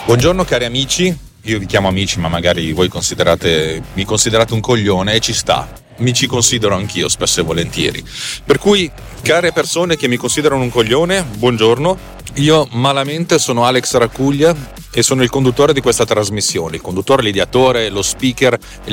Buongiorno cari amici, io vi chiamo amici ma magari voi mi considerate un coglione e ci sta, mi ci considero anch'io spesso e volentieri. Per cui, care persone che mi considerano un coglione, buongiorno, io malamente sono Alex Racuglia e sono il conduttore di questa trasmissione, il conduttore, l'ideatore, lo speaker,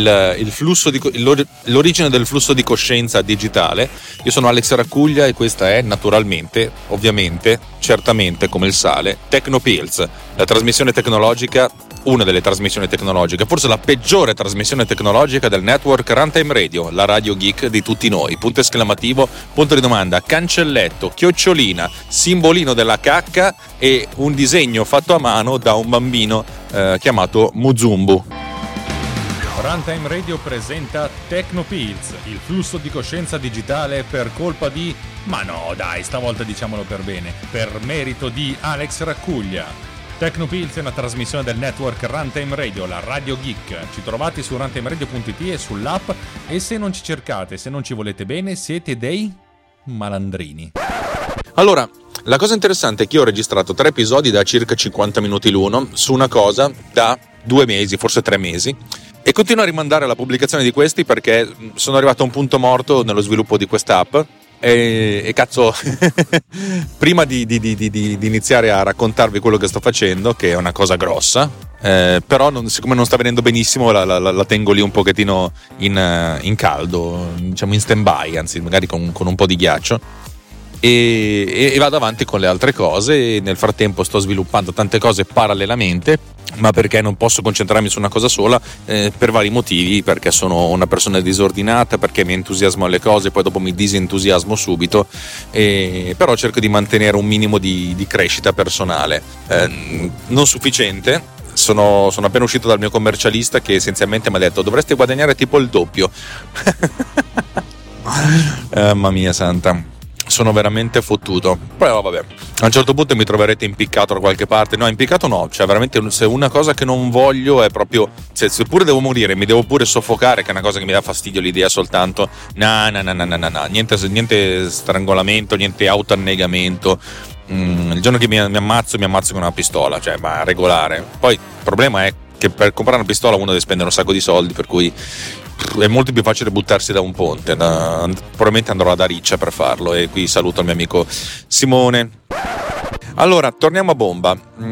l'origine del flusso di coscienza digitale. Io sono Alex Racuglia e questa è naturalmente, ovviamente, certamente come il sale, TechnoPills, la trasmissione tecnologica, una delle trasmissioni tecnologiche, forse la peggiore trasmissione tecnologica del network Runtime Radio, la radio geek di tutti noi. Punto esclamativo, punto di domanda, cancelletto, chiocciolina, simbolino della cacca e un disegno fatto a mano da un bambino chiamato Muzumbu. Runtime Radio presenta TechnoPills, il flusso di coscienza digitale per colpa di... ma no dai, stavolta diciamolo per bene, per merito di Alex Racuglia. TechnoPills è una trasmissione del network Runtime Radio, la radio geek. Ci trovate su runtimeradio.it e sull'app, e se non ci cercate, se non ci volete bene, siete dei malandrini. Allora, la cosa interessante è che io ho registrato 3 episodi da circa 50 minuti l'uno su una cosa da 2 mesi, forse 3 mesi, e continuo a rimandare la pubblicazione di questi perché sono arrivato a un punto morto nello sviluppo di quest'app. E cazzo, prima di iniziare a raccontarvi quello che sto facendo, che è una cosa grossa, però siccome non sta venendo benissimo la tengo lì un pochettino in caldo, diciamo in stand by, anzi magari con un po' di ghiaccio, e vado avanti con le altre cose. Nel frattempo sto sviluppando tante cose parallelamente, ma perché non posso concentrarmi su una cosa sola, per vari motivi, perché sono una persona disordinata, perché mi entusiasmo alle cose, poi dopo mi disentusiasmo subito, però cerco di mantenere un minimo di crescita personale, non sufficiente. Sono appena uscito dal mio commercialista che essenzialmente mi ha detto: dovresti guadagnare tipo il doppio. Mamma mia santa, sono veramente fottuto. Però vabbè, a un certo punto mi troverete impiccato da qualche parte. No, impiccato no, cioè veramente, se una cosa che non voglio è proprio, seppure devo morire, mi devo pure soffocare, che è una cosa che mi dà fastidio l'idea soltanto. No, niente strangolamento, niente autoannegamento. Il giorno che mi ammazzo con una pistola, cioè ma regolare. Poi il problema è che per comprare una pistola uno deve spendere un sacco di soldi, per cui è molto più facile buttarsi da un ponte. Probabilmente andrò ad Ariccia per farlo, e qui saluto il mio amico Simone. Allora, torniamo a bomba.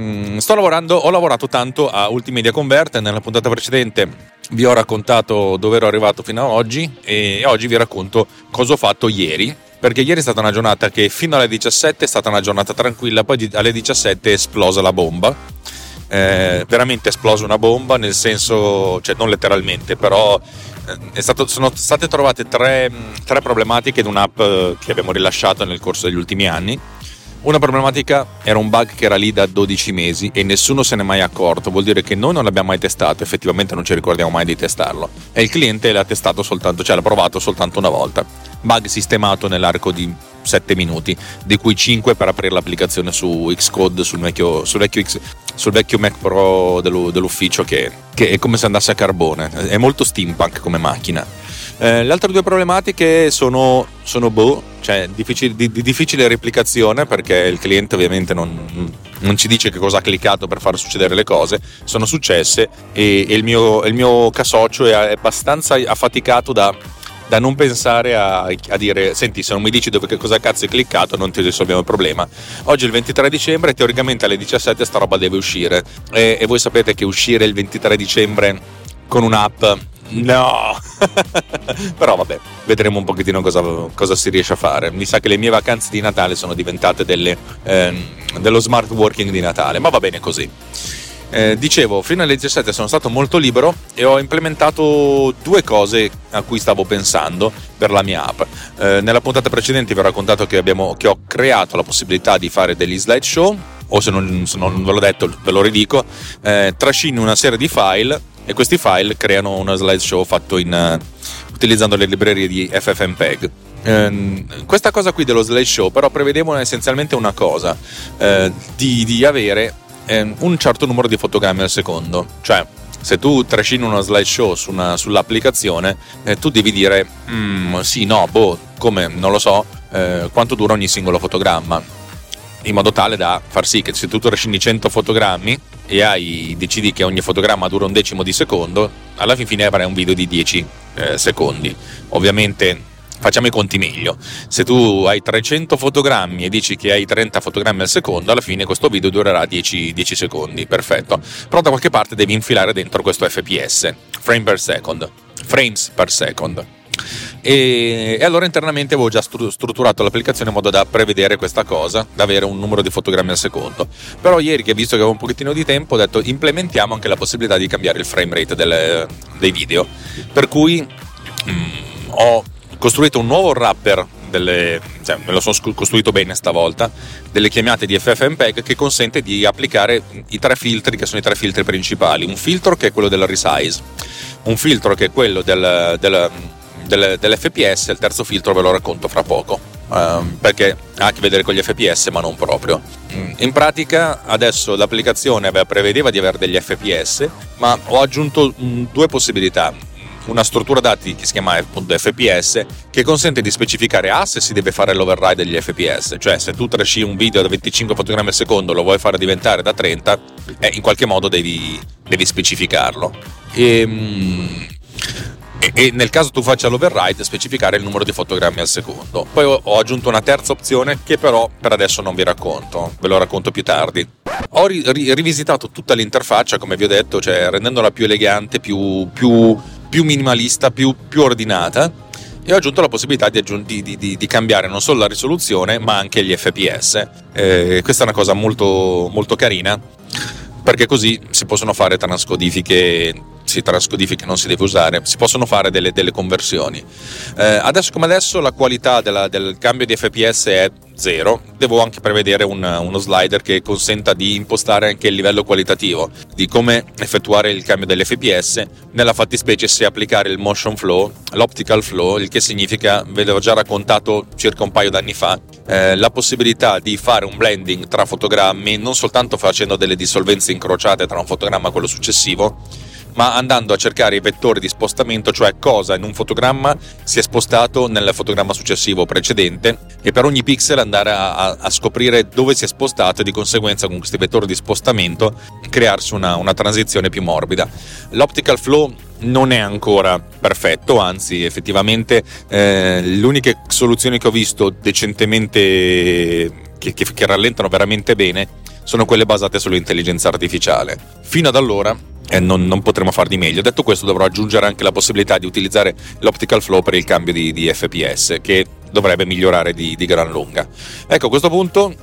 Ho lavorato tanto a Ultimedia Convert. Nella puntata precedente vi ho raccontato dove ero arrivato fino ad oggi, e oggi vi racconto cosa ho fatto ieri, perché ieri è stata una giornata che fino alle 17 è stata una giornata tranquilla, poi alle 17 è esplosa la bomba. Veramente esplosa una bomba, nel senso, cioè non letteralmente, però sono state trovate tre problematiche in un'app che abbiamo rilasciato nel corso degli ultimi anni. Una problematica era un bug che era lì da 12 mesi e nessuno se n'è mai accorto. Vuol dire che noi non l'abbiamo mai testato, effettivamente non ci ricordiamo mai di testarlo, e il cliente l'ha testato l'ha provato soltanto una volta. Bug sistemato nell'arco di 7 minuti, di cui 5 per aprire l'applicazione su Xcode, sul vecchio Mac Pro dell'ufficio, che è come se andasse a carbone, è molto steampunk come macchina. Le altre 2 problematiche sono cioè di difficile replicazione, perché il cliente ovviamente non ci dice che cosa ha cliccato per far succedere le cose. Sono successe, e il mio casocio è abbastanza affaticato da non pensare a dire: senti, se non mi dici che cosa cazzo hai cliccato non ti risolviamo il problema. Oggi è il 23 dicembre, teoricamente alle 17 sta roba deve uscire, e voi sapete che uscire il 23 dicembre con un'app, no. Però vabbè, vedremo un pochettino cosa si riesce a fare. Mi sa che le mie vacanze di Natale sono diventate dello smart working di Natale, ma va bene così. Dicevo, fino alle 17 sono stato molto libero e ho implementato 2 cose a cui stavo pensando per la mia app. Nella puntata precedente vi ho raccontato che ho creato la possibilità di fare degli slideshow, o se non ve l'ho detto ve lo ridico. Trascini una serie di file e questi file creano una slideshow fatto utilizzando le librerie di FFmpeg. Questa cosa qui dello slideshow però prevedevano essenzialmente una cosa, di avere un certo numero di fotogrammi al secondo. Cioè, se tu trascini una slideshow sull'applicazione, tu devi dire sì, no, come, non lo so, quanto dura ogni singolo fotogramma, in modo tale da far sì che se tu trascini 100 fotogrammi e decidi che ogni fotogramma dura 1/10 di secondo, alla fine avrai un video di 10 secondi. Ovviamente facciamo i conti meglio: se tu hai 300 fotogrammi e dici che hai 30 fotogrammi al secondo, alla fine questo video durerà 10 secondi, perfetto. Però da qualche parte devi infilare dentro questo FPS, frames per second. E allora internamente avevo già strutturato l'applicazione in modo da prevedere questa cosa, da avere un numero di fotogrammi al secondo. Però ieri, che visto che avevo un pochettino di tempo, ho detto implementiamo anche la possibilità di cambiare il frame rate dei video, per cui ho costruito un nuovo wrapper, me lo sono costruito bene stavolta, delle chiamate di FFmpeg, che consente di applicare i 3 filtri che sono i 3 filtri principali: un filtro che è quello del resize, un filtro che è quello dell'FPS, e il terzo filtro ve lo racconto fra poco, perché ha a che vedere con gli FPS ma non proprio. In pratica adesso l'applicazione prevedeva di avere degli FPS, ma ho aggiunto 2 possibilità: una struttura dati che si chiama appunto FPS, che consente di specificare se si deve fare l'override degli FPS, cioè se tu trasci un video da 25 fotogrammi al secondo, lo vuoi fare diventare da 30, in qualche modo devi specificarlo. E nel caso tu faccia l'override, specificare il numero di fotogrammi al secondo. Poi ho aggiunto una terza opzione che però per adesso non vi racconto, ve lo racconto più tardi. Ho rivisitato tutta l'interfaccia, come vi ho detto, cioè rendendola più elegante, più minimalista, più ordinata, e ho aggiunto la possibilità di cambiare non solo la risoluzione ma anche gli FPS. Questa è una cosa molto, molto carina, perché così si possono fare transcodifiche non si deve usare, si possono fare delle conversioni. Adesso come adesso la qualità del cambio di FPS è 0, devo anche prevedere uno slider che consenta di impostare anche il livello qualitativo di come effettuare il cambio degli FPS, nella fattispecie se applicare il motion flow, l'optical flow, il che significa, ve l'ho già raccontato circa un paio d'anni fa, la possibilità di fare un blending tra fotogrammi, non soltanto facendo delle dissolvenze incrociate tra un fotogramma e quello successivo, ma andando a cercare i vettori di spostamento, cioè cosa in un fotogramma si è spostato nel fotogramma successivo precedente, e per ogni pixel andare a scoprire dove si è spostato, e di conseguenza con questi vettori di spostamento crearsi una transizione più morbida. L'optical flow non è ancora perfetto, anzi effettivamente le uniche soluzioni che ho visto decentemente che rallentano veramente bene sono quelle basate sull'intelligenza artificiale. Fino ad allora non potremo far di meglio. Detto questo, dovrò aggiungere anche la possibilità di utilizzare l'optical flow per il cambio di FPS, che dovrebbe migliorare di gran lunga. Ecco, a questo punto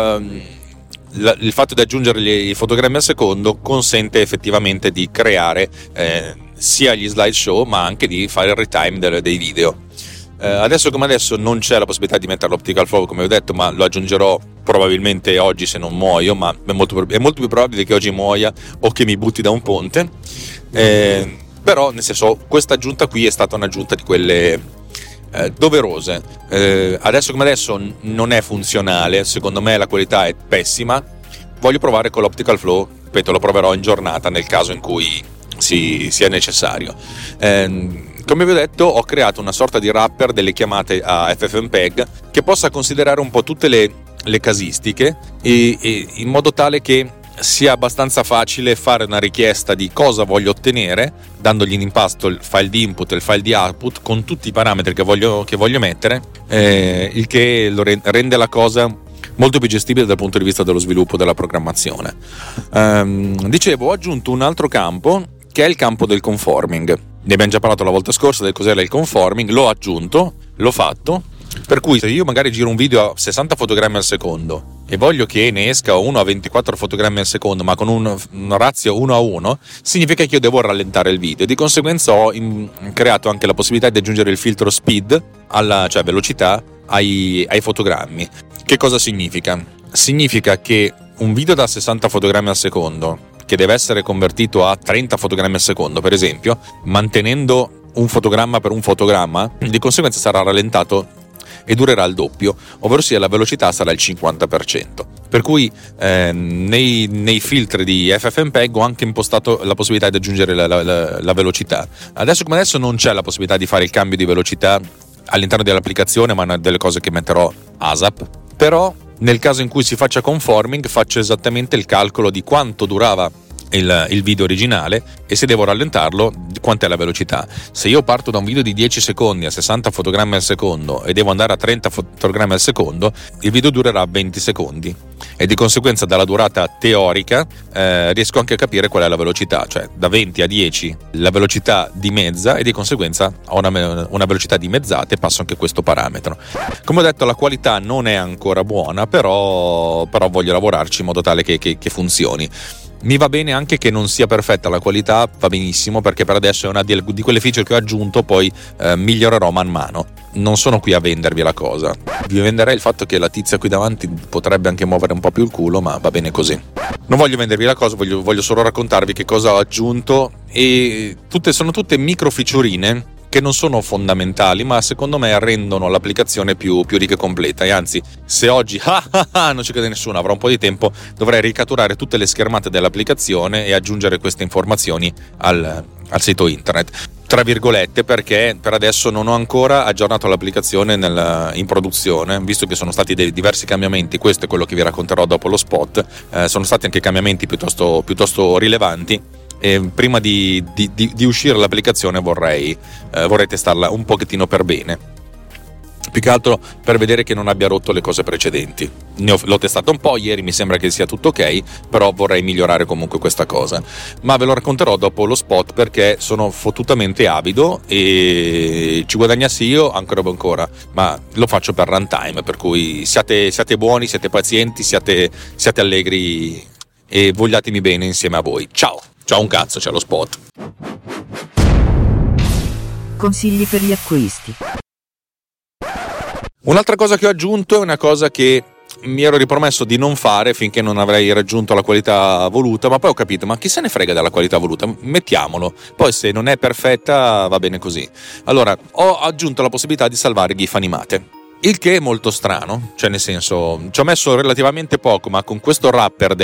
il fatto di aggiungere i fotogrammi al secondo consente effettivamente di creare sia gli slideshow ma anche di fare il retime dei video. Adesso come adesso non c'è la possibilità di mettere l'optical flow, come ho detto, ma lo aggiungerò probabilmente oggi se non muoio, ma è molto più probabile che oggi muoia o che mi butti da un ponte, però nel senso, questa aggiunta qui è stata un'aggiunta di quelle doverose. Adesso come adesso non è funzionale, secondo me la qualità è pessima, voglio provare con l'optical flow, ripeto, lo proverò in giornata nel caso in cui sia necessario. Come vi ho detto, ho creato una sorta di wrapper delle chiamate a FFmpeg che possa considerare un po' tutte le casistiche, e in modo tale che sia abbastanza facile fare una richiesta di cosa voglio ottenere, dandogli in impasto il file di input e il file di output con tutti i parametri che voglio mettere, il che rende la cosa molto più gestibile dal punto di vista dello sviluppo della programmazione. Dicevo, ho aggiunto un altro campo che è il campo del conforming. Ne abbiamo già parlato la volta scorsa del cos'era il conforming, l'ho aggiunto, l'ho fatto, per cui se io magari giro un video a 60 fotogrammi al secondo e voglio che ne esca uno a 24 fotogrammi al secondo ma con un ratio 1:1, significa che io devo rallentare il video. Di conseguenza ho creato anche la possibilità di aggiungere il filtro speed, cioè velocità, ai fotogrammi. Che cosa significa? Significa che un video da 60 fotogrammi al secondo, che deve essere convertito a 30 fotogrammi al secondo, per esempio, mantenendo un fotogramma per un fotogramma, di conseguenza sarà rallentato e durerà il doppio, ovvero sia la velocità sarà il 50%. Per cui nei filtri di FFmpeg ho anche impostato la possibilità di aggiungere la velocità. Adesso come adesso non c'è la possibilità di fare il cambio di velocità all'interno dell'applicazione, ma è una delle cose che metterò ASAP. Però nel caso in cui si faccia conforming faccio esattamente il calcolo di quanto durava il video originale e se devo rallentarlo quant'è la velocità. Se io parto da un video di 10 secondi a 60 fotogrammi al secondo e devo andare a 30 fotogrammi al secondo, il video durerà 20 secondi e di conseguenza dalla durata teorica riesco anche a capire qual è la velocità, cioè da 20 a 10 la velocità dimezza e di conseguenza ho una velocità dimezzata e passo anche questo parametro. Come ho detto, la qualità non è ancora buona, però voglio lavorarci in modo tale che funzioni. Mi va bene anche che non sia perfetta la qualità, va benissimo, perché per adesso è una di quelle feature che ho aggiunto, poi migliorerò man mano. Non sono qui a vendervi la cosa, vi venderei il fatto che la tizia qui davanti potrebbe anche muovere un po' più il culo, ma va bene così. Non voglio vendervi la cosa, voglio solo raccontarvi che cosa ho aggiunto, e sono tutte micro featurine che non sono fondamentali, ma secondo me rendono l'applicazione più ricca e completa. E anzi, se oggi non ci crede nessuno, avrò un po' di tempo, dovrei ricatturare tutte le schermate dell'applicazione e aggiungere queste informazioni al sito internet, tra virgolette, perché per adesso non ho ancora aggiornato l'applicazione in produzione, visto che sono stati dei diversi cambiamenti. Questo è quello che vi racconterò dopo lo spot. Sono stati anche cambiamenti piuttosto rilevanti. E prima di uscire l'applicazione vorrei testarla un pochettino per bene, più che altro per vedere che non abbia rotto le cose precedenti. L'ho testato un po' ieri, mi sembra che sia tutto ok, però vorrei migliorare comunque questa cosa, ma ve lo racconterò dopo lo spot, perché sono fottutamente avido e ci guadagnassi io ancora, ma lo faccio per runtime, per cui siate buoni, siate pazienti, siate allegri e vogliatemi bene insieme a voi. Ciao un cazzo, c'è lo spot. Consigli per gli acquisti. Un'altra cosa che ho aggiunto è una cosa che mi ero ripromesso di non fare finché non avrei raggiunto la qualità voluta, ma poi ho capito, ma chi se ne frega della qualità voluta, mettiamolo, poi se non è perfetta va bene così. Allora, ho aggiunto la possibilità di salvare GIF animate, il che è molto strano, cioè nel senso, ci ho messo relativamente poco, ma con questo rapper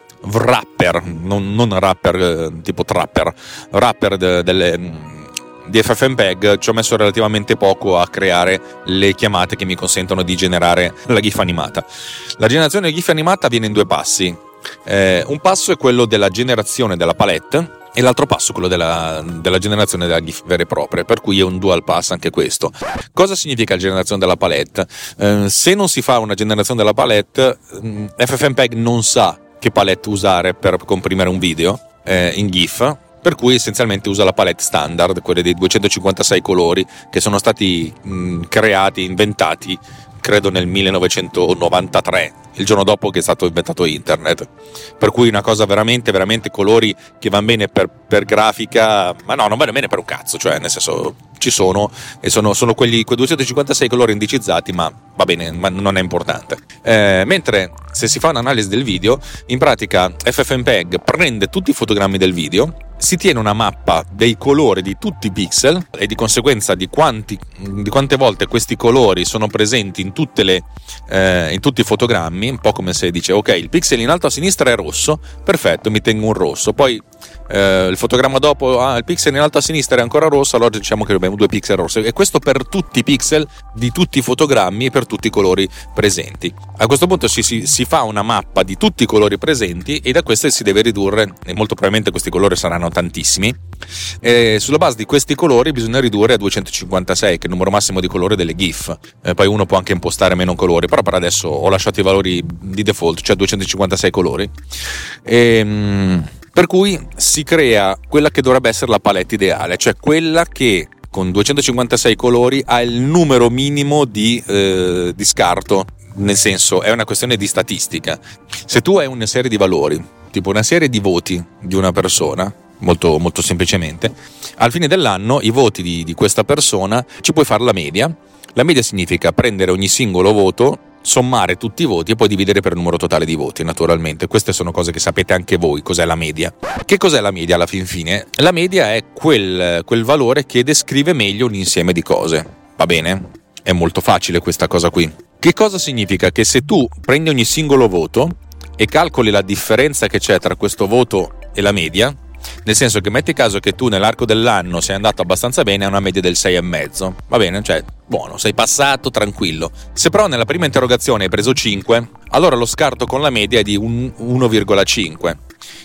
non rapper tipo trapper, rapper di FFmpeg, ci ho messo relativamente poco a creare le chiamate che mi consentono di generare la GIF animata. La generazione di GIF animata avviene in due passi. Un passo è quello della generazione della palette e l'altro passo quello della generazione della GIF vera e propria, per cui è un dual pass anche questo. Cosa significa generazione della palette? Se non si fa una generazione della palette, FFmpeg non sa che palette usare per comprimere un video in GIF, per cui essenzialmente usa la palette standard, quelle dei 256 colori che sono stati inventati credo nel 1993, il giorno dopo che è stato inventato internet, per cui una cosa veramente colori che vanno bene per grafica, ma no, non vanno bene per un cazzo, cioè nel senso ci sono e sono quei 256 colori indicizzati, ma va bene, ma non è importante. Mentre se si fa un'analisi del video, in pratica FFmpeg prende tutti i fotogrammi del video, si tiene una mappa dei colori di tutti i pixel e di conseguenza di quante volte questi colori sono presenti in tutti i fotogrammi, un po' come se dice ok, il pixel in alto a sinistra è rosso, perfetto, mi tengo un rosso, poi il fotogramma dopo il pixel in alto a sinistra è ancora rosso, allora diciamo che abbiamo 2 pixel rossi, e questo per tutti i pixel di tutti i fotogrammi e per tutti i colori presenti. A questo punto si fa una mappa di tutti i colori presenti e da queste si deve ridurre, e molto probabilmente questi colori saranno tantissimi, e sulla base di questi colori bisogna ridurre a 256, che è il numero massimo di colore delle GIF. Poi uno può anche impostare meno colori, però per adesso ho lasciato i valori di default, cioè 256 colori. Per cui si crea quella che dovrebbe essere la palette ideale, cioè quella che con 256 colori ha il numero minimo di scarto, nel senso è una questione di statistica. Se tu hai una serie di valori, tipo una serie di voti di una persona, molto, molto semplicemente, al fine dell'anno i voti di questa persona ci puoi fare la media. La media significa prendere ogni singolo voto, sommare tutti i voti e poi dividere per il numero totale di voti, naturalmente. Queste sono cose che sapete anche voi, cos'è la media. Che cos'è la media alla fin fine? La media è quel valore che descrive meglio un insieme di cose, va bene? È molto facile questa cosa qui. Che cosa significa? Che se tu prendi ogni singolo voto e calcoli la differenza che c'è tra questo voto e la media, nel senso che metti caso che tu nell'arco dell'anno sei andato abbastanza bene a una media del 6,5, va bene? Cioè buono, sei passato tranquillo. Se però nella prima interrogazione hai preso 5, allora lo scarto con la media è di 1,5.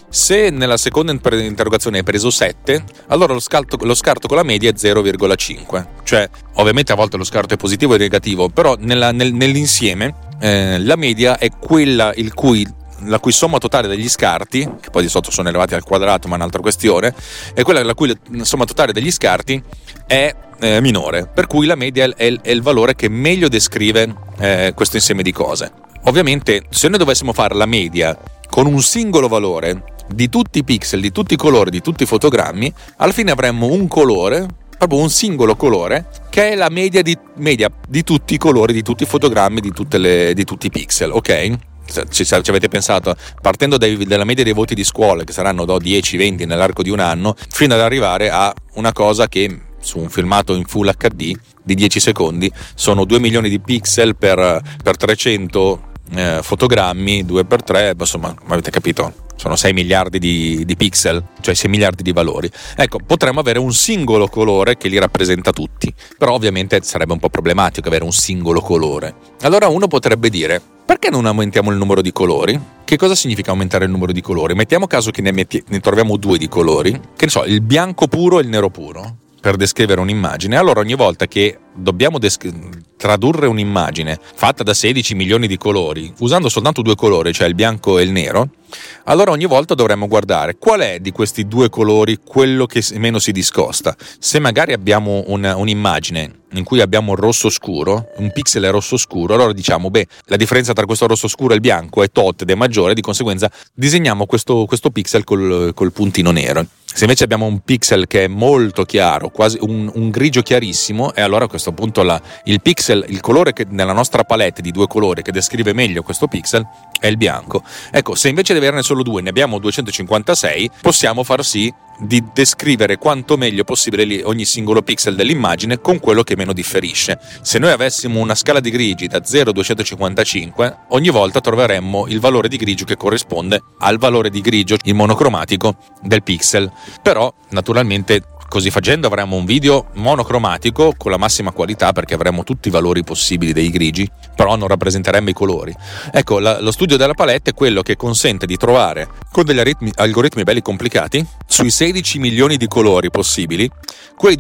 Se nella seconda interrogazione hai preso 7, allora lo scarto con la media è 0,5. Cioè, ovviamente a volte lo scarto è positivo e negativo, però nell'insieme la media è quella la cui somma totale degli scarti, che poi di sotto sono elevati al quadrato, ma è un'altra questione, è quella la cui somma totale degli scarti è minore, per cui la media è il valore che meglio descrive questo insieme di cose. Ovviamente, se noi dovessimo fare la media con un singolo valore di tutti i pixel, di tutti i colori, di tutti i fotogrammi, alla fine avremmo un colore, proprio un singolo colore, che è la media di tutti i colori, di tutti i fotogrammi, di tutti i pixel, ok? Ci avete pensato, partendo dalla media dei voti di scuola, che saranno 10-20 nell'arco di un anno, fino ad arrivare a una cosa che su un filmato in Full HD di 10 secondi sono 2 milioni di pixel per 300 fotogrammi, 2x3, insomma, avete capito, sono 6 miliardi di pixel, cioè 6 miliardi di valori. Ecco, potremmo avere un singolo colore che li rappresenta tutti, però ovviamente sarebbe un po' problematico avere un singolo colore. Allora uno potrebbe dire: perché non aumentiamo il numero di colori? Che cosa significa aumentare il numero di colori? Mettiamo caso che ne troviamo 2 di colori, che ne so, il bianco puro e il nero puro, per descrivere un'immagine. Allora ogni volta che dobbiamo tradurre un'immagine fatta da 16 milioni di colori usando soltanto 2 colori, cioè il bianco e il nero, allora ogni volta dovremmo guardare qual è di questi 2 colori quello che meno si discosta. Se magari abbiamo un'immagine in cui abbiamo il rosso scuro, un pixel è rosso scuro, allora diciamo la differenza tra questo rosso scuro e il bianco è tot ed è maggiore, di conseguenza disegniamo questo pixel col puntino nero. Se invece abbiamo un pixel che è molto chiaro, quasi un grigio chiarissimo, e allora a questo punto il pixel, il colore che nella nostra palette di 2 colori che descrive meglio questo pixel è il bianco. Ecco, se invece di averne solo 2 ne abbiamo 256, possiamo far sì di descrivere quanto meglio possibile ogni singolo pixel dell'immagine con quello che meno differisce. Se noi avessimo una scala di grigi da 0 a 255, ogni volta troveremmo il valore di grigio che corrisponde al valore di grigio, il monocromatico, del pixel. Però naturalmente così facendo avremo un video monocromatico con la massima qualità, perché avremo tutti i valori possibili dei grigi, però non rappresenteremo i colori. Ecco, lo studio della palette è quello che consente di trovare, con degli algoritmi belli complicati, sui 16 milioni di colori possibili, quei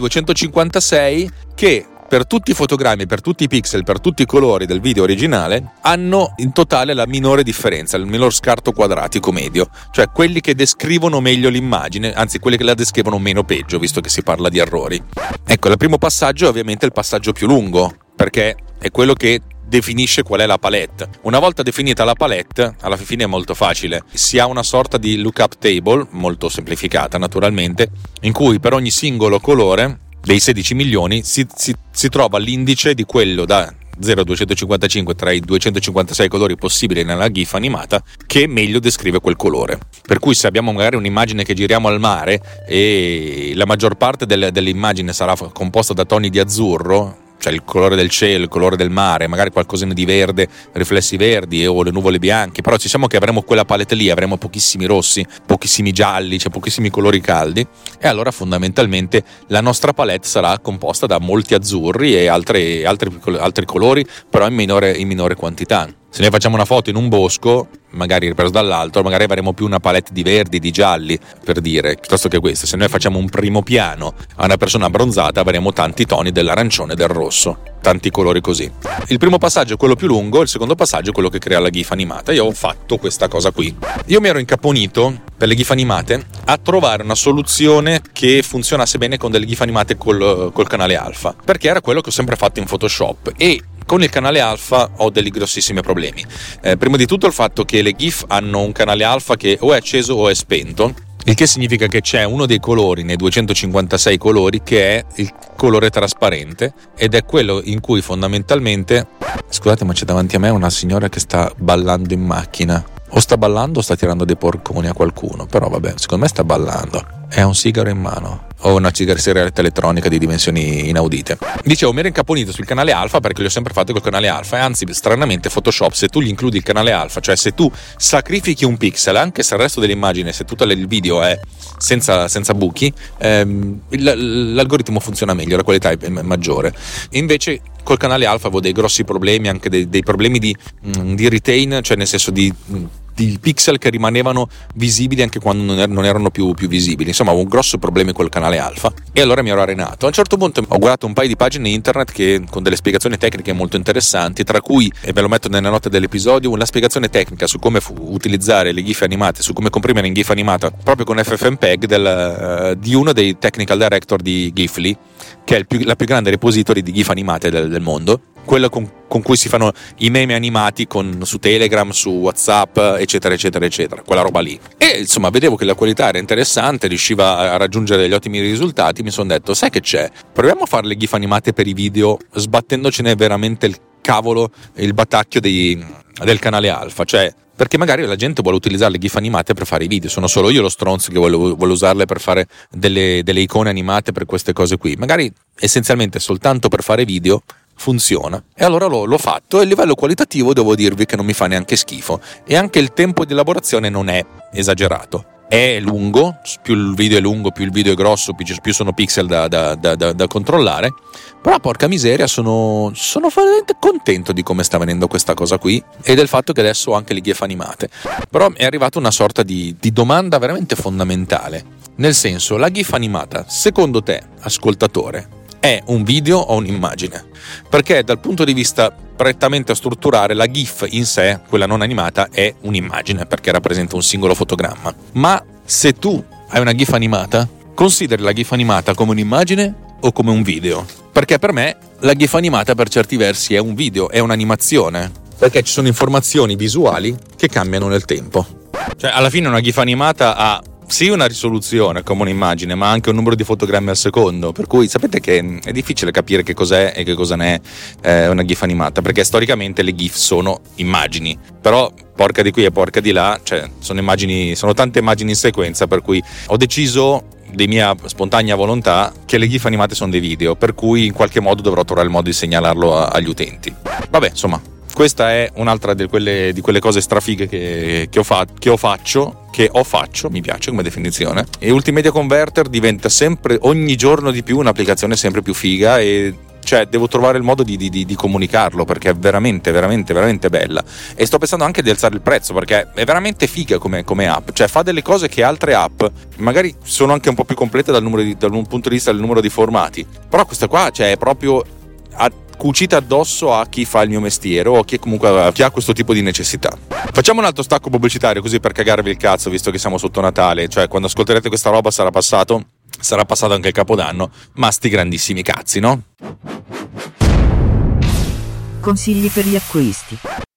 256 che per tutti i fotogrammi, per tutti i pixel, per tutti i colori del video originale hanno in totale la minore differenza, il minor scarto quadratico medio, cioè quelli che descrivono meglio l'immagine, anzi quelli che la descrivono meno peggio, visto che si parla di errori. Ecco, il primo passaggio è ovviamente il passaggio più lungo, perché è quello che definisce qual è la palette. Una volta definita la palette, alla fine è molto facile. Si ha una sorta di lookup table, molto semplificata naturalmente, in cui per ogni singolo colore dei 16 milioni si trova l'indice di quello da 0 a 255 tra i 256 colori possibili nella GIF animata che meglio descrive quel colore. Per cui se abbiamo magari un'immagine che giriamo al mare e la maggior parte dell'immagine sarà composta da toni di azzurro, cioè il colore del cielo, il colore del mare, magari qualcosina di verde, riflessi verdi o le nuvole bianche, però ci siamo che avremo quella palette lì, avremo pochissimi rossi, pochissimi gialli, cioè pochissimi colori caldi, e allora fondamentalmente la nostra palette sarà composta da molti azzurri e altri colori, però in minore quantità. Se noi facciamo una foto in un bosco, magari ripreso dall'alto, magari avremo più una palette di verdi, di gialli, per dire, piuttosto che questa. Se noi facciamo un primo piano a una persona abbronzata, avremo tanti toni dell'arancione e del rosso, tanti colori così. Il primo passaggio è quello più lungo, il secondo passaggio è quello che crea la GIF animata. Io ho fatto questa cosa qui. Io mi ero incaponito per le GIF animate a trovare una soluzione che funzionasse bene con delle GIF animate col canale alfa, perché era quello che ho sempre fatto in Photoshop, e con il canale alfa ho degli grossissimi problemi. Prima di tutto il fatto che le GIF hanno un canale alfa che o è acceso o è spento, il che significa che c'è uno dei colori nei 256 colori che è il colore trasparente, ed è quello in cui fondamentalmente, scusate ma c'è davanti a me una signora che sta ballando in macchina, o sta ballando o sta tirando dei porconi a qualcuno, però vabbè, secondo me sta ballando, ha un sigaro in mano, o una sigaretta elettronica di dimensioni inaudite. Dicevo, mi ero incaponito sul canale alfa perché li ho sempre fatti col canale alfa, e anzi stranamente Photoshop, se tu gli includi il canale alfa, cioè se tu sacrifichi un pixel, anche se il resto dell'immagine, se tutto il video è senza buchi, l'algoritmo funziona meglio, la qualità è maggiore. Invece col canale alfa avevo dei grossi problemi, anche dei problemi di retain, cioè nel senso di pixel che rimanevano visibili anche quando non erano più visibili. Insomma, avevo un grosso problema col canale alfa, e allora mi ero arenato. A un certo punto ho guardato un paio di pagine internet con delle spiegazioni tecniche molto interessanti, tra cui, e ve lo metto nelle note dell'episodio, una spiegazione tecnica su come utilizzare le GIF animate, su come comprimere in GIF animata proprio con FFmpeg di uno dei technical director di Gifly, che è la più grande repository di GIF animate del mondo, quello con cui si fanno i meme animati su Telegram, su WhatsApp, eccetera eccetera eccetera, quella roba lì. E insomma vedevo che la qualità era interessante, riusciva a raggiungere degli ottimi risultati. Mi sono detto, sai che c'è? Proviamo a fare le GIF animate per i video, sbattendocene veramente il battacchio del canale alfa, cioè perché magari la gente vuole utilizzare le GIF animate per fare i video. Sono solo io lo stronzo che vuole usarle per fare delle icone animate per queste cose qui, magari essenzialmente soltanto per fare video. Funziona. E allora l'ho fatto, e a livello qualitativo devo dirvi che non mi fa neanche schifo, e anche il tempo di elaborazione non è esagerato. È lungo, più il video è lungo, più il video è grosso, più sono pixel da controllare, però porca miseria sono veramente contento di come sta venendo questa cosa qui, e del fatto che adesso ho anche le GIF animate. Però è arrivata una sorta di domanda veramente fondamentale, nel senso, la GIF animata, secondo te, ascoltatore, è un video o un'immagine? Perché dal punto di vista prettamente strutturale la GIF in sé, quella non animata, è un'immagine perché rappresenta un singolo fotogramma. Ma se tu hai una GIF animata, consideri la GIF animata come un'immagine o come un video? Perché per me la GIF animata per certi versi è un video, è un'animazione, perché ci sono informazioni visuali che cambiano nel tempo. Cioè alla fine una GIF animata ha sì una risoluzione come un'immagine, ma anche un numero di fotogrammi al secondo, per cui sapete che è difficile capire che cos'è e che cosa ne è una GIF animata, perché storicamente le GIF sono immagini, però porca di qui e porca di là, cioè sono tante immagini in sequenza, per cui ho deciso di mia spontanea volontà che le GIF animate sono dei video, per cui in qualche modo dovrò trovare il modo di segnalarlo agli utenti. Vabbè, insomma, questa è un'altra di quelle cose strafighe che faccio, mi piace come definizione. E Ultimedia Converter diventa sempre, ogni giorno di più, un'applicazione sempre più figa, e cioè devo trovare il modo di comunicarlo, perché è veramente veramente veramente bella, e sto pensando anche di alzare il prezzo, perché è veramente figa come app, cioè fa delle cose che altre app magari sono anche un po' più complete dal punto di vista del numero di formati, però questa qua, cioè, è proprio cucita addosso a chi fa il mio mestiere o a chi comunque chi ha questo tipo di necessità. Facciamo un altro stacco pubblicitario così per cagarvi il cazzo, visto che siamo sotto Natale, cioè quando ascolterete questa roba sarà passato anche il Capodanno, ma sti grandissimi cazzi, no? Consigli per gli acquisti.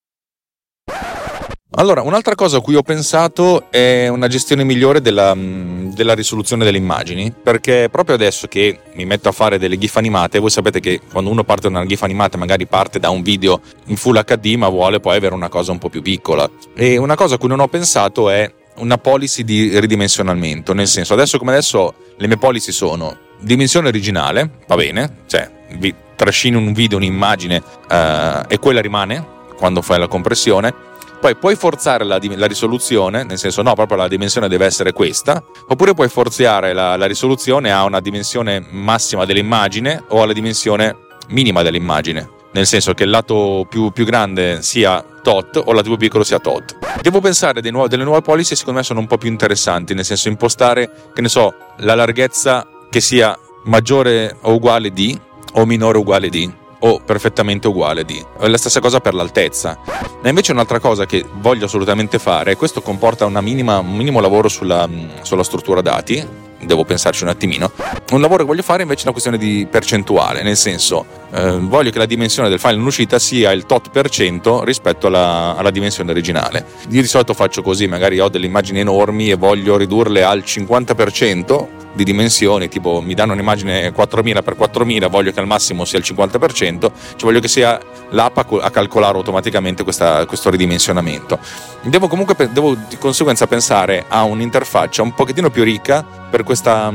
Allora, un'altra cosa a cui ho pensato è una gestione migliore della risoluzione delle immagini, perché proprio adesso che mi metto a fare delle GIF animate, voi sapete che quando uno parte da una GIF animata magari parte da un video in Full HD, ma vuole poi avere una cosa un po' più piccola, e una cosa a cui non ho pensato è una policy di ridimensionamento, nel senso, adesso come adesso le mie policy sono dimensione originale, va bene, cioè vi trascini un video, un'immagine e quella rimane quando fai la compressione. Poi puoi forzare la risoluzione, nel senso no, proprio la dimensione deve essere questa, oppure puoi forzare la risoluzione a una dimensione massima dell'immagine o alla dimensione minima dell'immagine, nel senso che il lato più grande sia tot o il lato più piccolo sia tot. Devo pensare delle nuove policy, secondo me sono un po' più interessanti, nel senso impostare, che ne so, la larghezza che sia maggiore o uguale di o minore o uguale di, o perfettamente uguale di. La stessa cosa per l'altezza. E invece un'altra cosa che voglio assolutamente fare, e questo comporta un minimo lavoro sulla struttura dati, devo pensarci un attimino. Un lavoro che voglio fare invece è una questione di percentuale, nel senso, voglio che la dimensione del file in uscita sia il tot % rispetto alla dimensione originale. Io di solito faccio così, magari ho delle immagini enormi e voglio ridurle al 50% di dimensioni, tipo mi danno un'immagine 4000x4000, voglio che al massimo sia il 50%, cioè voglio che sia l'app a calcolare automaticamente questo ridimensionamento. Devo di conseguenza pensare a un'interfaccia un pochettino più ricca per questa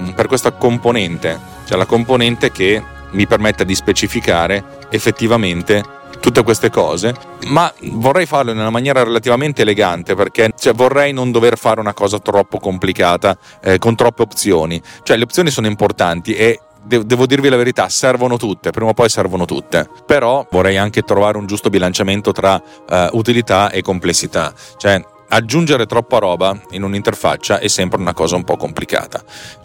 componente, cioè la componente che mi permetta di specificare effettivamente tutte queste cose, ma vorrei farlo in una maniera relativamente elegante, perché vorrei non dover fare una cosa troppo complicata con troppe opzioni. Cioè le opzioni sono importanti e devo dirvi la verità, servono tutte, prima o poi servono tutte, però vorrei anche trovare un giusto bilanciamento tra utilità e complessità. Cioè aggiungere troppa roba in un'interfaccia è sempre una cosa un po' complicata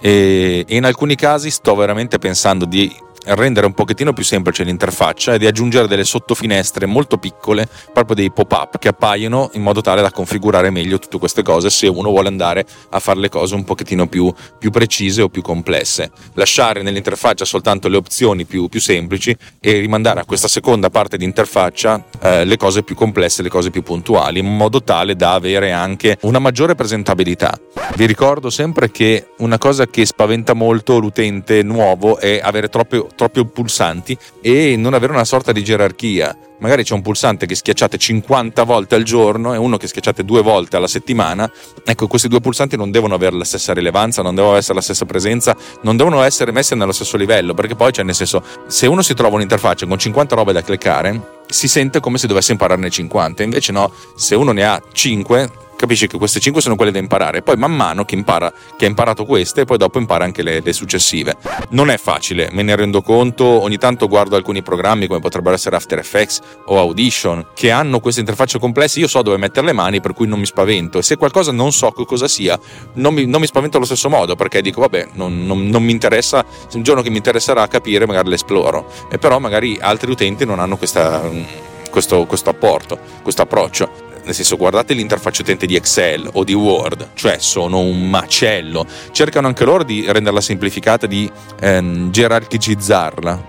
e in alcuni casi sto veramente pensando di rendere un pochettino più semplice l'interfaccia e di aggiungere delle sottofinestre molto piccole, proprio dei pop-up che appaiono in modo tale da configurare meglio tutte queste cose se uno vuole andare a fare le cose un pochettino più precise o più complesse. Lasciare nell'interfaccia soltanto le opzioni più semplici e rimandare a questa seconda parte di interfaccia le cose più complesse, le cose più puntuali, in modo tale da avere anche una maggiore presentabilità. Vi ricordo sempre che una cosa che spaventa molto l'utente nuovo è avere troppi pulsanti e non avere una sorta di gerarchia. Magari c'è un pulsante che schiacciate 50 volte al giorno e uno che schiacciate 2 volte alla settimana. Ecco, questi 2 pulsanti non devono avere la stessa rilevanza, non devono essere la stessa presenza, non devono essere messi nello stesso livello, perché poi, cioè, nel senso, se uno si trova un'interfaccia con 50 robe da cliccare, si sente come se dovesse impararne 50. Invece no, se uno ne ha 5, capisci che queste 5 sono quelle da imparare, poi man mano che ha imparato queste e poi dopo impara anche le successive. Non è facile, me ne rendo conto, ogni tanto guardo alcuni programmi come potrebbero essere After Effects o Audition che hanno queste interfacce complesse, io so dove mettere le mani, per cui non mi spavento, e se qualcosa non so cosa sia non mi spavento allo stesso modo, perché dico vabbè, non mi interessa, un giorno che mi interesserà capire magari l'esploro, e però magari altri utenti non hanno questo approccio. Nel senso, guardate l'interfaccia utente di Excel o di Word, cioè sono un macello. Cercano anche loro di renderla semplificata, di gerarchizzarla,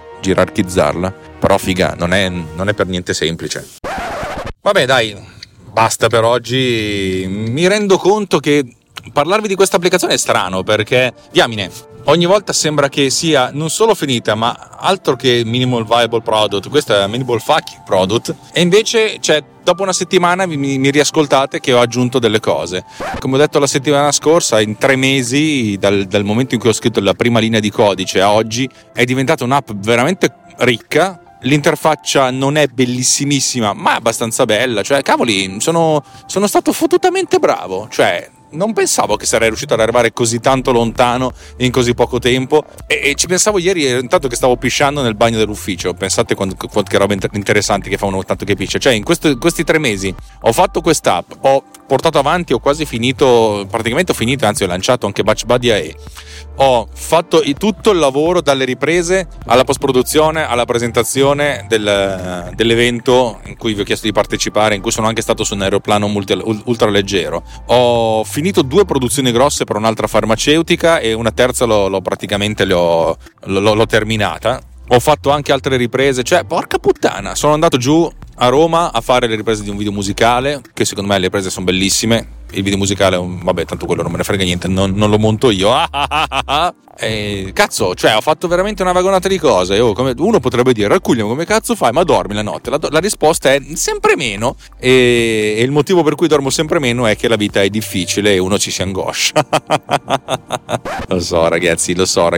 però figa, non è per niente semplice. Vabbè dai, basta per oggi. Mi rendo conto che parlarvi di questa applicazione è strano, perché diamine, ogni volta sembra che sia non solo finita, ma altro che minimal viable product, questo è minimal fucking product, e invece dopo una settimana mi riascoltate che ho aggiunto delle cose. Come ho detto la settimana scorsa, in 3 mesi dal momento in cui ho scritto la prima linea di codice a oggi è diventata un'app veramente ricca. L'interfaccia non è bellissimissima, ma è abbastanza bella, cioè cavoli, sono stato fottutamente bravo, cioè non pensavo che sarei riuscito ad arrivare così tanto lontano in così poco tempo, e ci pensavo ieri intanto che stavo pisciando nel bagno dell'ufficio. Pensate che robe interessanti che fa uno tanto che piscia. Cioè in questi 3 mesi ho fatto quest'app, ho portato avanti, ho quasi finito, praticamente ho finito, anzi ho lanciato anche Batch Buddy AE, ho fatto tutto il lavoro dalle riprese alla post-produzione alla presentazione dell'evento in cui vi ho chiesto di partecipare, in cui sono anche stato su un aeroplano ultra leggero. Ho finito 2 produzioni grosse per un'altra farmaceutica e una terza l'ho terminata. Ho fatto anche altre riprese, cioè porca puttana, sono andato giù a Roma a fare le riprese di un video musicale, che secondo me le riprese sono bellissime. Il video musicale, vabbè, tanto quello non me ne frega niente, non lo monto io. Cazzo, cioè ho fatto veramente una vagonata di cose. Come uno potrebbe dire, Raccugliamo, come cazzo fai? Ma dormi la notte? La risposta è sempre meno, e il motivo per cui dormo sempre meno è che la vita è difficile e uno ci si angoscia. Lo so ragazzi, lo so,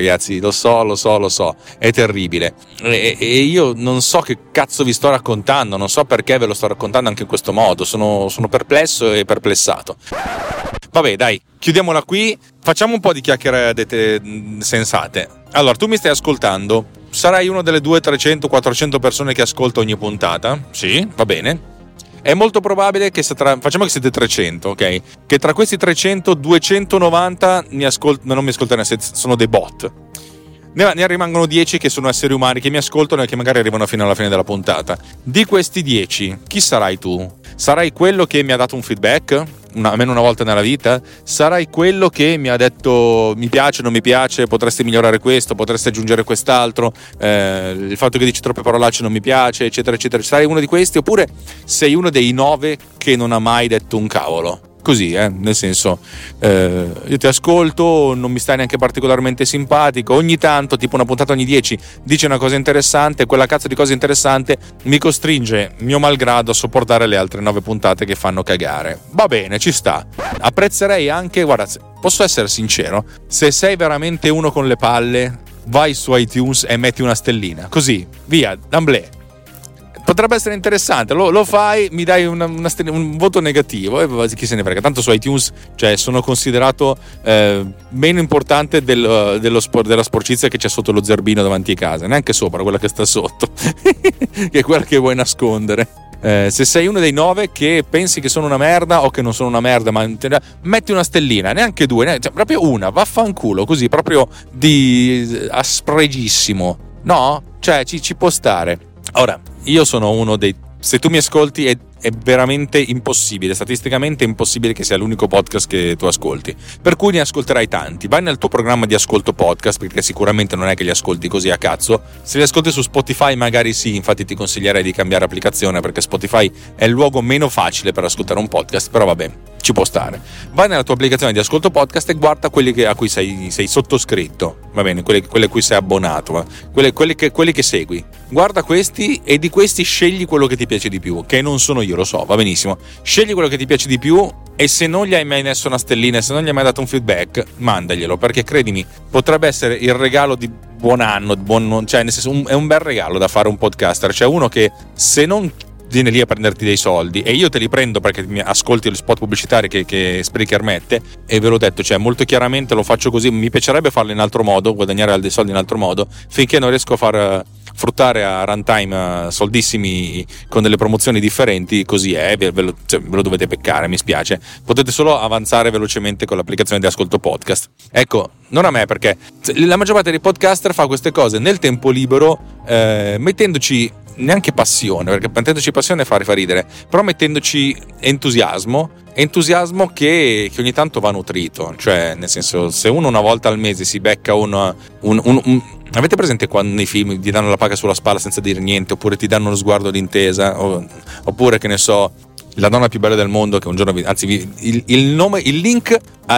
è terribile, e io non so che cazzo vi sto raccontando, non so perché ve lo sto raccontando anche in questo modo, sono perplesso e perplessato. Vabbè dai, chiudiamola qui, facciamo un po' di chiacchiere sensate. Allora, tu mi stai ascoltando, sarai una delle 200-300-400 persone che ascolta ogni puntata? Sì, va bene. È molto probabile che facciamo che siete 300, ok? Che tra questi 300, 290 non mi ascoltano, sono dei bot. Ne rimangono 10 che sono esseri umani che mi ascoltano e che magari arrivano fino alla fine della puntata. Di questi 10, chi sarai tu? Sarai quello che mi ha dato un feedback, almeno una volta nella vita? Sarai quello che mi ha detto mi piace, non mi piace, potresti migliorare questo, potresti aggiungere quest'altro, il fatto che dici troppe parolacce non mi piace, eccetera eccetera. Sarai uno di questi, oppure sei uno dei 9 che non ha mai detto un cavolo? Così, nel senso, io ti ascolto, non mi stai neanche particolarmente simpatico, ogni tanto, tipo una puntata ogni 10, dici una cosa interessante, quella cazzo di cosa interessante mi costringe, mio malgrado, a sopportare le altre 9 puntate che fanno cagare. Va bene, ci sta. Apprezzerei anche, guarda, posso essere sincero, se sei veramente uno con le palle, vai su iTunes e metti una stellina, così, via, d'amblè. Potrebbe essere interessante, lo fai, mi dai un voto negativo e chi se ne frega, tanto su iTunes, cioè, sono considerato meno importante della sporcizia che c'è sotto lo zerbino davanti a casa, neanche sopra, quella che sta sotto che è quella che vuoi nascondere. Se sei uno dei 9 che pensi che sono una merda o che non sono una merda, ma metti una stellina, neanche 2, cioè, proprio una, vaffanculo, così, proprio di aspregissimo, no? Cioè ci può stare. Ora, io sono uno dei... Se tu mi ascolti è veramente impossibile, statisticamente impossibile che sia l'unico podcast che tu ascolti, per cui ne ascolterai tanti. Vai nel tuo programma di ascolto podcast, perché sicuramente non è che li ascolti così a cazzo. Se li ascolti su Spotify magari sì, infatti ti consiglierei di cambiare applicazione, perché Spotify è il luogo meno facile per ascoltare un podcast, però vabbè, ci può stare. Vai nella tua applicazione di ascolto podcast e guarda quelli a cui sei sottoscritto, va bene, quelli a cui sei abbonato, quelli che segui. Guarda questi e di questi scegli quello che ti piace di più, che non sono io, lo so, va benissimo. Scegli quello che ti piace di più e se non gli hai mai messo una stellina, se non gli hai mai dato un feedback, mandaglielo, perché credimi, potrebbe essere il regalo di buon anno, cioè nel senso è un bel regalo da fare un podcaster, cioè uno che se non viene lì a prenderti dei soldi e io te li prendo perché mi ascolti gli spot pubblicitari che Spreaker mette, e ve l'ho detto, cioè molto chiaramente lo faccio così, mi piacerebbe farlo in altro modo, guadagnare dei soldi in altro modo, finché non riesco a far fruttare a Runtime soldissimi con delle promozioni differenti, così è, ve lo dovete peccare, mi spiace, potete solo avanzare velocemente con l'applicazione di ascolto podcast. Ecco, non a me, perché la maggior parte dei podcaster fa queste cose nel tempo libero, mettendoci neanche passione, perché mettendoci passione fa ridere, però mettendoci entusiasmo che ogni tanto va nutrito, cioè nel senso, se uno una volta al mese si becca avete presente quando nei film ti danno la paga sulla spalla senza dire niente, oppure ti danno uno sguardo d'intesa, oppure che ne so, la donna più bella del mondo, che un giorno il link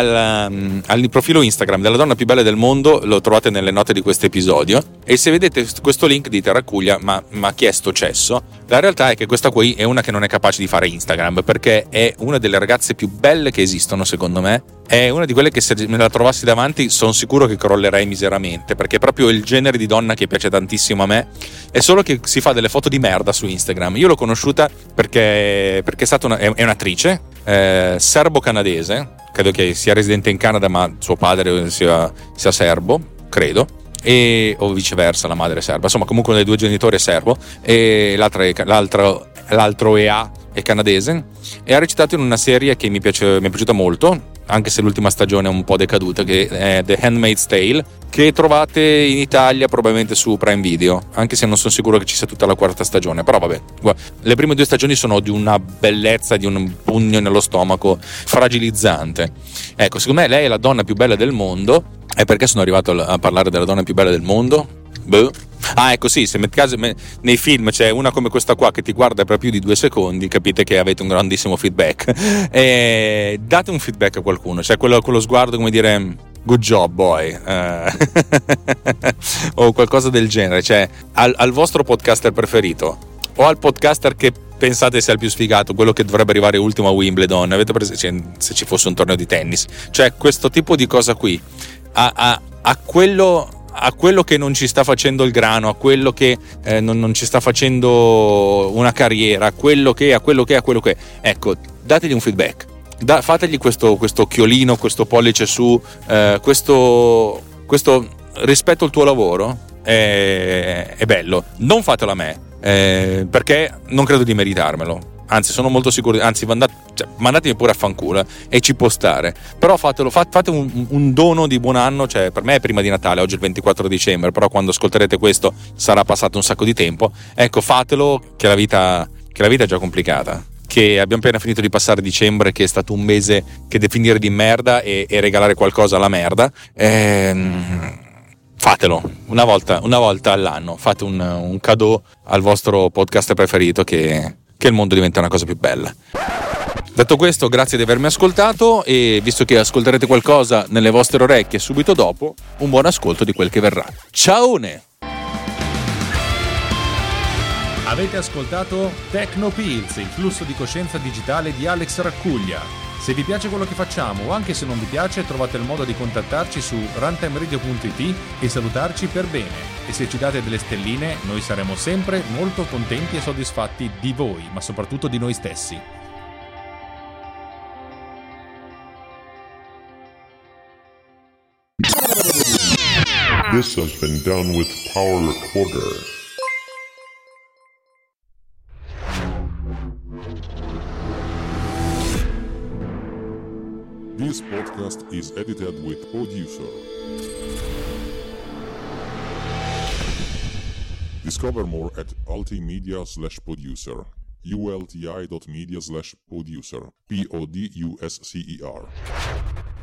al profilo Instagram della donna più bella del mondo lo trovate nelle note di questo episodio, e se vedete questo link dite Raccuglia, ma chi è sto cesso? La realtà è che questa qui è una che non è capace di fare Instagram, perché è una delle ragazze più belle che esistono, secondo me. È una di quelle che se me la trovassi davanti sono sicuro che crollerei miseramente, perché è proprio il genere di donna che piace tantissimo a me, è solo che si fa delle foto di merda su Instagram. Io l'ho conosciuta perché è stata è un'attrice serbo-canadese, credo che sia residente in Canada ma suo padre sia serbo, credo, o viceversa, la madre è serba, insomma comunque uno dei due genitori è serbo e l'altro è canadese, e ha recitato in una serie che mi è piaciuta molto, anche se l'ultima stagione è un po' decaduta, che è The Handmaid's Tale, che trovate in Italia probabilmente su Prime Video, anche se non sono sicuro che ci sia tutta la quarta stagione, però vabbè, le prime 2 stagioni sono di una bellezza, di un pugno nello stomaco fragilizzante. Ecco, secondo me lei è la donna più bella del mondo. E perché sono arrivato a parlare della donna più bella del mondo? Ecco, sì, se nei film c'è una come questa qua che ti guarda per più di 2 secondi, capite che avete un grandissimo feedback. Date un feedback a qualcuno, cioè quello sguardo, come dire, good job boy, o qualcosa del genere, cioè al vostro podcaster preferito, o al podcaster che pensate sia il più sfigato, quello che dovrebbe arrivare ultimo a Wimbledon, avete preso, cioè, se ci fosse un torneo di tennis, cioè questo tipo di cosa qui, a quello che non ci sta facendo il grano, a quello che non ci sta facendo una carriera, a quello che, ecco, dategli un feedback, fategli questo occhiolino, questo pollice su, questo rispetto al tuo lavoro, è bello. Non fatelo a me, perché non credo di meritarmelo, anzi sono molto sicuro, anzi mandatemi pure a fanculo, e ci può stare, però fatelo, fate un dono di buon anno, cioè per me è prima di Natale, oggi è il 24 dicembre, però quando ascolterete questo sarà passato un sacco di tempo, ecco, fatelo, che la vita è già complicata, che abbiamo appena finito di passare dicembre, che è stato un mese che definire di merda e regalare qualcosa alla merda. Fatelo una volta all'anno, fate un cadeau al vostro podcast preferito, che il mondo diventa una cosa più bella. Detto questo, grazie di avermi ascoltato, e visto che ascolterete qualcosa nelle vostre orecchie subito dopo, un buon ascolto di quel che verrà. Ciaone! Avete ascoltato Tecnopills, il flusso di coscienza digitale di Alex Raccuglia. Se vi piace quello che facciamo, o anche se non vi piace, trovate il modo di contattarci su runtimeradio.it e salutarci per bene. E se ci date delle stelline, noi saremo sempre molto contenti e soddisfatti di voi, ma soprattutto di noi stessi. This has been done with Power Recorder. This podcast is edited with Producer. Discover more at ultimedia/producer. ulti.media/producer. PODUSCER.